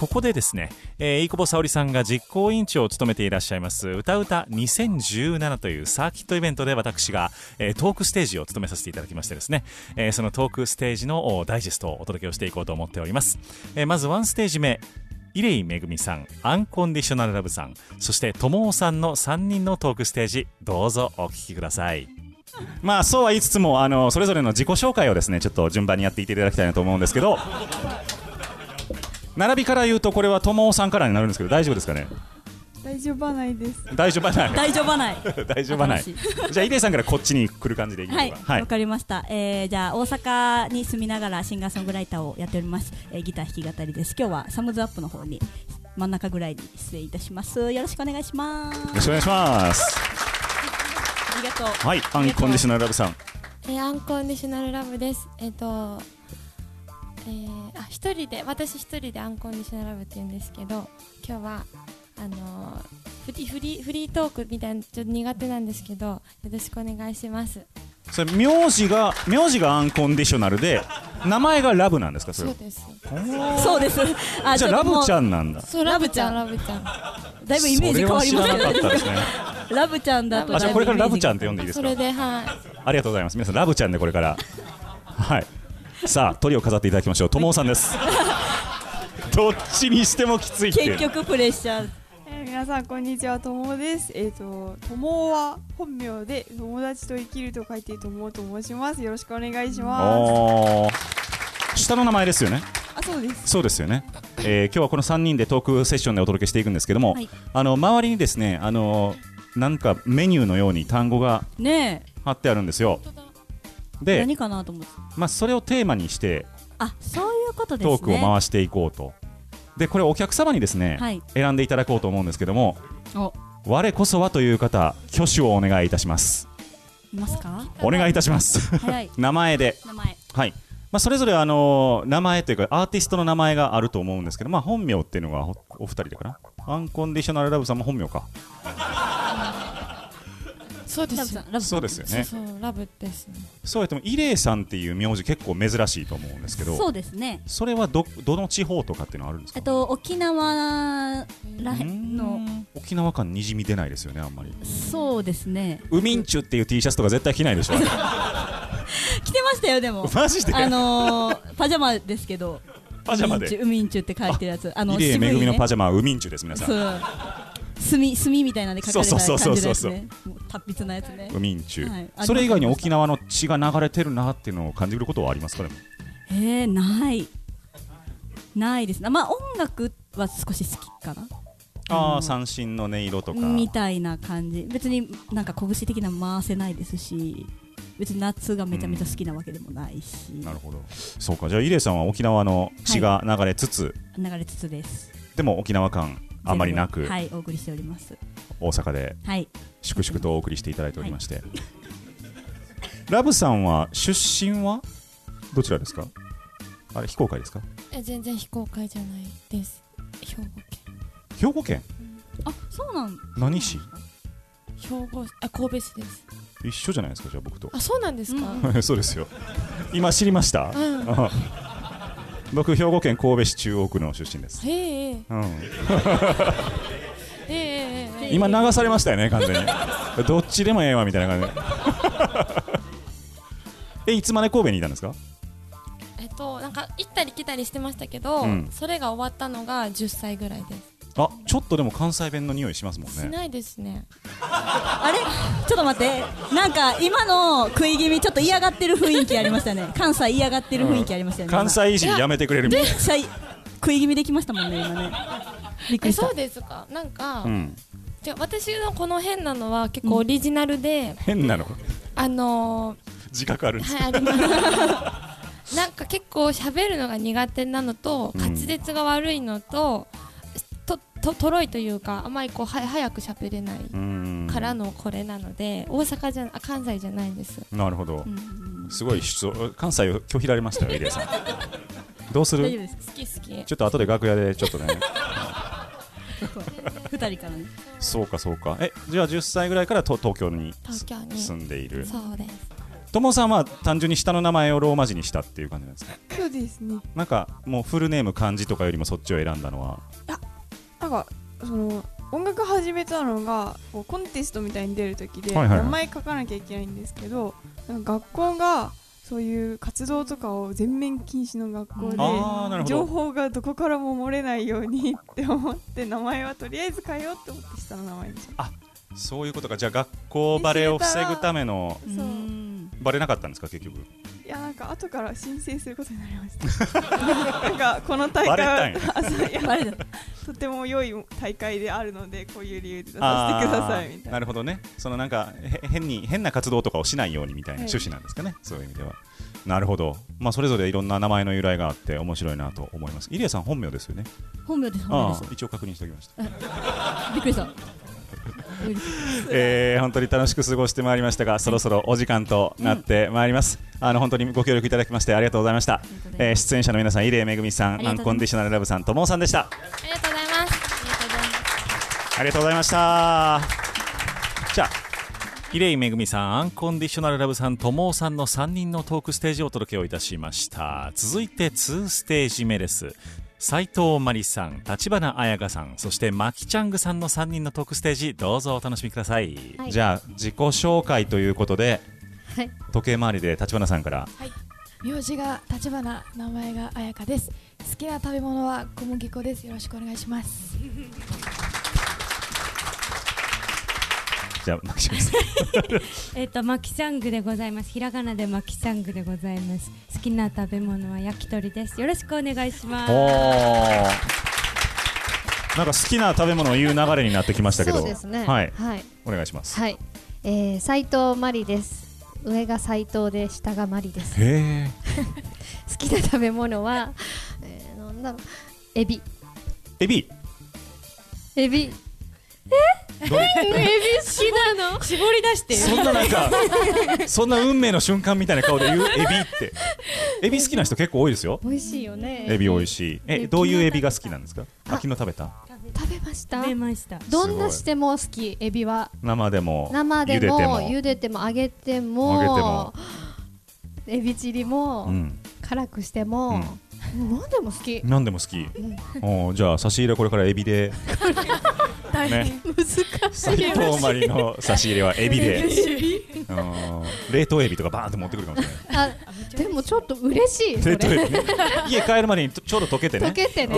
ここでですね、飯久保沙織さんが実行委員長を務めていらっしゃいます歌うた2017というサーキットイベントで私が、トークステージを務めさせていただきましてですね、そのトークステージのダイジェストをお届けをしていこうと思っております。まず1ステージ目、伊礼めぐみさん、アンコンディショナルラブさん、そしてともおさんの3人のトークステージ、どうぞお聞きください。まあそうは言いつつもそれぞれの自己紹介をですねちょっと順番にやっていっていただきたいなと思うんですけど、並びから言うとこれはともおさんからになるんですけど大丈夫ですかね。 大丈夫はないです。 大丈夫はない。 大丈夫はない。 大丈夫はない。じゃあ伊礼さんからこっちに来る感じでいきましょうか。 はい、わかりました。じゃあ大阪に住みながらシンガーソングライターをやっております、ギター弾き語りです。今日はサムズアップの方に真ん中ぐらいに出演いたします。よろしくお願いします。 よろしくお願いします。 ありがとう。 はい、アンコンディショナルラブさん。 アンコンディショナルラブです。私一人でアンコンディショナルラブって言うんですけど、今日はフリートークみたいなちょっと苦手なんですけど、よろしくお願いします。 それ名字がアンコンディショナルで名前がラブなんですか。それそうです。 そうです。 じゃあラブちゃんなんだ。 そう、ラブちゃん。 だいぶイメージ変わりますよね。ラブちゃんだと。 じゃあこれからラブちゃんって呼んでいいですか。 それで、はい。 ありがとうございます。皆さんラブちゃんでこれからはい。さあ鳥を飾っていただきましょう。ともおさんです。どっちにしてもきついって。 結局プレッシャー。 皆さんこんにちは、ともです。ともは本名で友達と生きると書いてともと申します。よろしくお願いします。 下の名前ですよね。 あ、そうです。 そうですよね。今日はこの3人でトークセッションでお届けしていくんですけども、はい、周りにですねなんかメニューのように単語が貼ってあるんですよ。で、 何かなと思って、 それをテーマにしてそういうことですね、 トークを回していこうと。でこれお客様にですね、はい、選んでいただこうと思うんですけども、我こそはという方挙手をお願いいたします。 いますか。 お願いいたします。名前で、はい、それぞれ名前というかアーティストの名前があると思うんですけど、本名っていうのがお二人でかな。アンコンディショナルラブさんも本名か。 そうです。 そうですよね。 そうラブですね。 そうやっても伊礼さんっていう名字結構珍しいと思うんですけど。 そうですね。 それはどの地方とかっていうのはあるんですか。 沖縄らへんの。 沖縄感にじみ出ないですよね、あんまり。 そうですね。 ウミンチュっていう T シャツとか絶対着ないでしょ。 着てましたよ。でもマジで。 パジャマですけど。 パジャマでウミンチュって書いてるやつ。 伊礼めぐみのパジャマはウミンチュです。皆さん。墨みたいなんで書かれた感じのやつね。達筆なやつね。 ウミンチュ、それ以外に沖縄の血が流れてるなっていうのを感じることはありますか。でもないですね。音楽は少し好きかな。 三振の音色とかみたいな感じ。別になんか拳的な回せないですし、別に夏がめちゃめちゃ好きなわけでもないし。 なるほど。そうか。じゃあ伊礼さんは沖縄の血が流れつつです。 でも沖縄感あまりなく、 お送りしております。 大阪で粛々とお送りしていただいておりまして、ラブさんは出身はどちらですか。あれ非公開ですか。 全然非公開じゃないです。 兵庫県。 そうなん。 何市。 神戸市です。 一緒じゃないですか。じゃあ僕と。 そうなんですか。 そうですよ。今知りました。僕兵庫県神戸市中央区の出身です。今流されましたよね、完全に。どっちでもええわみたいな感じで。いつまで神戸にいたんですか。 なんか行ったり来たりしてましたけど、それが終わったのが10歳ぐらいです。 ちょっとでも関西弁の匂いしますもんね。 しないですね。 あれちょっと待って、なんか今の食い気味ちょっと嫌がってる雰囲気ありましたね。関西嫌がってる雰囲気ありましたよね。 関西維持やめてくれるみたいな。 食い気味できましたもんね、今ね。びっくりした。 そうですか。なんか、私のこの変なのは結構オリジナルで、 変なの自覚あるんですか。 あります。なんか結構喋るのが苦手なのと、滑舌が悪いのと、とろいというか、あまり早く喋れないからのこれなので、関西じゃないんです。 なるほど。すごい関西を拒否られましたよ、伊礼さん。どうする。 好き。 ちょっと後で楽屋でちょっとね。 2人からね。 そうか。じゃあ10歳ぐらいから東京に住んでいる。 そうです。 友さんは単純に下の名前をローマ字にしたっていう感じなんですか？ そうですね。 なんかもうフルネーム漢字とかよりもそっちを選んだのは？ なんかその音楽始めたのがこうコンテストみたいに出る時ではいはいはい名前書かなきゃいけないんですけど、なんか学校がそういう活動とかを全面禁止の学校で情報がどこからも漏れないようにって思って名前はとりあえず変えようって思って下の名前にしちゃった。 そういうことか。じゃあ学校バレを防ぐためのそうバレなかったんですか結局？ いやなんか後から申請することになりましたなんかこの大会はとても良い大会であるのでこういう理由で出させてくださいみたいな。 なるほどね。そのなんか変な活動とかをしないようにみたいな趣旨なんですかね、そういう意味では。なるほど。まあそれぞれいろんな名前の由来があって面白いなと思います。イリアさん本名ですよね？ 本名です。本名です。 一応確認しておきました。 びっくりした。 本当に楽しく過ごしてまいりましたが、そろそろお時間となってまいります。本当にご協力いただきましてありがとうございました。出演者の皆さん、入江めぐみさん、アンコンディショナルラブさん、ともさんでした。 ありがとうございます。 ありがとうございました。じゃあ入江めぐみさん、アンコンディショナルラブさん、ともさんの3人のトークステージをお届けをいたしました。続いて2ステージ目です。斉藤真理さん、立花彩香さん、そしてマキチャングさんの3人のトークステージ、どうぞお楽しみください。 はい、 じゃあ自己紹介ということで、 はい、 時計回りで立花さんから。 はい、名字が立花、名前が彩香です。好きな食べ物は小麦粉です。よろしくお願いします。 じゃあマキチャングさんマキチャングでございます。ひらがなでマキチャングでございます。好きな食べ物は焼き鳥です。よろしくお願いします。 なんか好きな食べ物を言う流れになってきましたけど。 そうですね。 はい、 はい、 お願いします。 はい、斉藤真理です。上が斉藤で下が真理です。 へ好きな食べ物は、なんだろう、エビ。 エビ。 エビ。エビ好きなの。 絞り出して。 そんななんかそんな運命の瞬間みたいな顔で言うエビって。エビ好きな人結構多いですよ。 美味しいよね。 エビ美味しい。どういうエビが好きなんですか？昨日食べた？ 食べました。 食べました。 どんなしても好き。エビは生でも茹でても揚げてもエビチリも辛くしても何でも好き。 何でも好き。じゃあ差し入れこれからエビでね、斉藤真理の差し入れはエビで冷凍エビとかバーンって持ってくるかもしれない。 でもちょっと嬉しい。 冷凍エビね。家帰るまでにちょうど溶けてね。 溶けてね。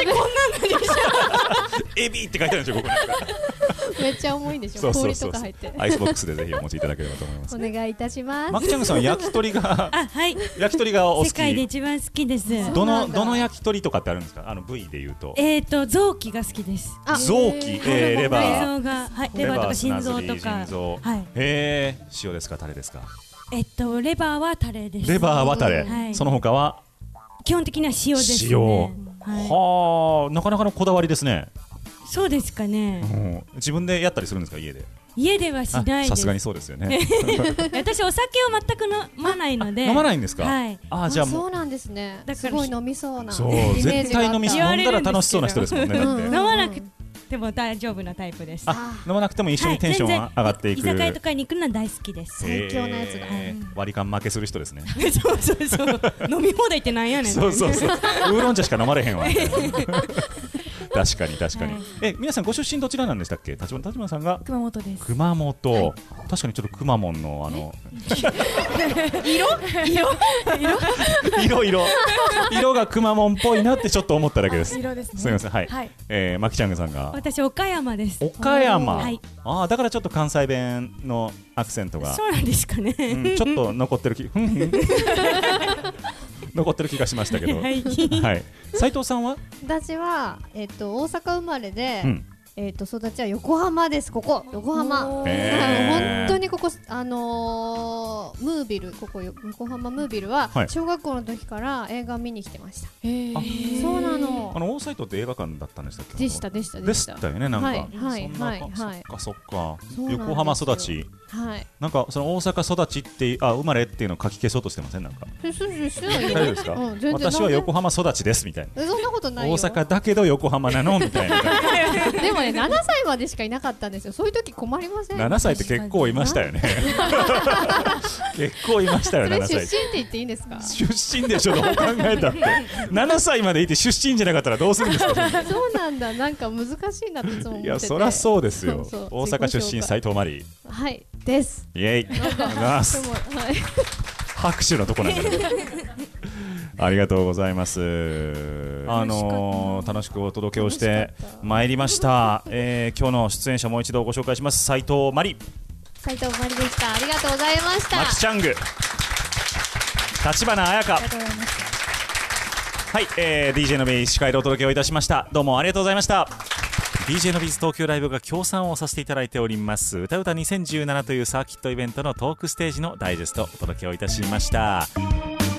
エビって書いてあるんでしょここ。 めっちゃ重いんでしょ。氷とか入って。 アイスボックスでぜひお持ちいただければと思います。 お願いいたします。 マキちゃんさんは焼き鳥が焼き鳥がお好き。 世界で一番好きです。 どの焼き鳥とかってあるんですか？部位で言うと。 臓器が好きです。 臓器、レバー。 レバーとか心臓とか。 塩ですかタレですか？ レバーはタレです。 レバーはタレ。その他は基本的には塩ですね。 塩。はあ、なかなかのこだわりですね。 そうですかね。 自分でやったりするんですか家で？ 家ではしないです。 さすがにそうですよね。 私お酒を全く飲まないので。 飲まないんですか？ はい。 じゃあそうなんですね。すごい飲みそうな。 そう、絶対飲んだら楽しそうな人ですもんね。 飲まなくても大丈夫なタイプです。 飲まなくても一緒にテンション上がっていく。 居酒屋とかに行くのは大好きです。 最強なやつだ。 割り勘負けする人ですね。 そう飲み放題ってなんやねん。 そうウーロン茶しか飲まれへんわ。確かに。皆さんご出身どちらなんでしたっけ？立花さんが熊本です。 熊本。確かにちょっとくまモンの色がくまモンっぽいなってちょっと思っただけです。 色ですね。 すみません。はい。マキちゃんさんが。 私岡山です。 岡山。 はい。 だからちょっと関西弁のアクセントが。 そうなんですかね。 ちょっと残ってる残ってる気がしましたけど。はい。斉藤さんは？ 私は大阪生まれで。育ちは横浜です。ここ横浜。本当にここムービル、ここ横浜ムービルは小学校の時から映画見に来てました。そうなの。 大斉藤って映画館だったんでしたっけ？ でしたよね。なんかそっか。横浜育ち。なんかその大阪育ちって生まれっていうのを書き消そうとしてません？なんか。大丈夫ですか？私は横浜育ちですみたいな。 そんなことないよ。 大阪だけど横浜なのみたいな。 でもね7歳までしかいなかったんですよ。そういう時困りません ？7歳って結構いましたよね。結構いましたよ。7歳出身って言っていいんですか？ 出身でしょ、どう考えたって。7歳までいて出身じゃなかったらどうするんですか？ そうなんだ、なんか難しいなっていつも思ってて。 いや、そりゃそうですよ。 そう大阪出身斉藤真理。 はいです。 イエイ。ありがとうございます。拍手のとこなんだけど。ありがとうございます。楽しくお届けをしてまいりました。今日の出演者もう一度ご紹介します。斉藤真理。 斉藤真理でした。ありがとうございました。 マキチャング。立花彩香。はい、DJ のビー司会でお届けをいたしました。どうもありがとうございました。DJ のビーズ東京ライブが協賛をさせていただいております歌うた2017というサーキットイベントのトークステージのダイジェストをお届けをいたしました。